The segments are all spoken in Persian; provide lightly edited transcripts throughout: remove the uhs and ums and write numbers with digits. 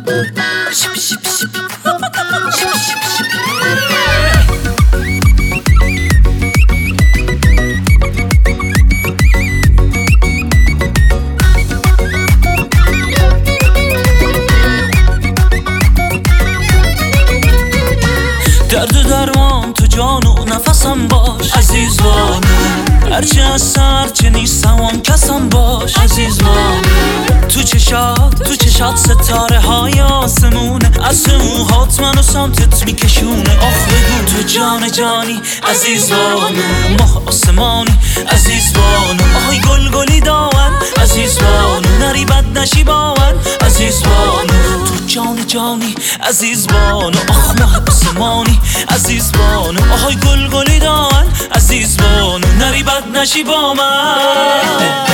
درد و درمان تو جان و نفسم باش عزیز بانو، هرچه هست هرچه نیستم آن کسم باش عزیز بانو. تو چشات ستاره های آسمونه، از موهات منو سمتت میکشونه. آخ بگو تو جان جانی عزیز بانو، ماه آسمانی عزیز بانو. آهای گلگلی داون عزیز بانو، نری بد نشی با من عزیز بانو. تو جان جانی عزیز بانو، آخ ماه آسمانی عزیز بانو. آهای گلگلی داون عزیز بانو، نری بد نشی با من.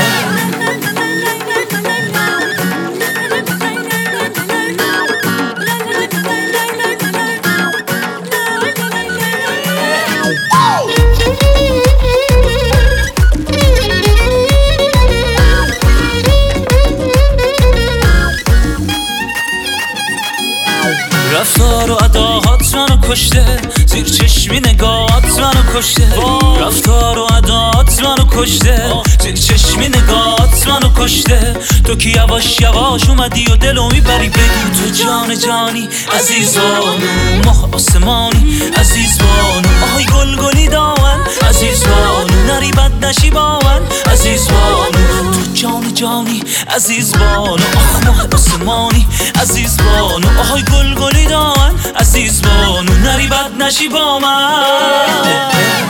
رفتار و اداهات منو کشته، زیر چشمی نگاهات منو کشته. رفتار و اداهات منو کشته، زیر چشمی نگاهات منو کشته. تو که یواش یواش اومدی و دلو میبری. بگو تو جان جانی عزیز بانو، ماه آسمانی عزیز بانو. آهای گلگلی داون عزیز بانو، نری بد نشی با من عزیز بانو. تو جان جانی عزیز بانو، آخ ماه آسمانی عزیز بانو. آهای گلگلی داون عزیز بانو، نری بد نشی با من.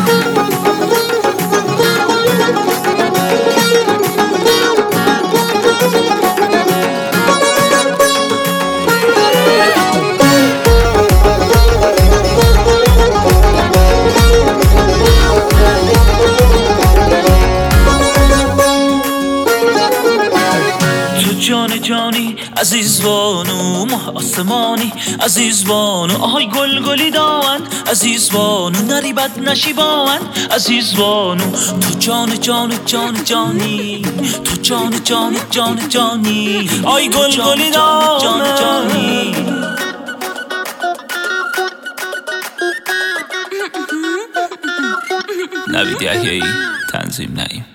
جان جانی عزیز بانو، ماه آسمانی عزیز بانو. آهای گلگلی داون عزیز بانو، نری بد نشی با من عزیز بانو. تو جان جانی، تو جان جانی. آهای گلگلی داون جانی. نوید یحیایی، تنظیم نعیم.